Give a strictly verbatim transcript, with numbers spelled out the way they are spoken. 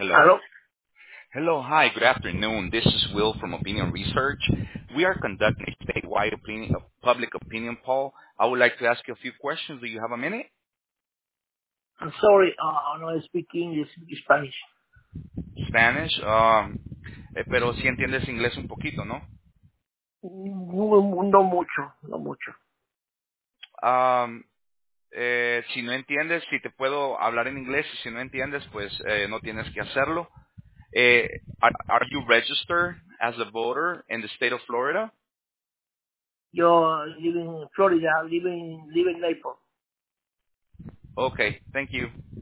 Hello. Hello? Hello. Hi. Good afternoon. This is Will from Opinion Research. We are conducting a statewide opinion, a public opinion poll. I would like to ask you a few questions. Do you have a minute? I'm sorry, uh, no speak English, speak Spanish. Spanish. Um, eh, pero sí entiendes inglés un poquito, ¿no? No, no mucho, no mucho. Um, eh, si no entiendes, si te puedo hablar en inglés, y si no entiendes, pues eh, no tienes que hacerlo. Eh, are, are you registered as a voter in the state of Florida? Yo live in Florida, live in, live in Naples. Okay. Thank you.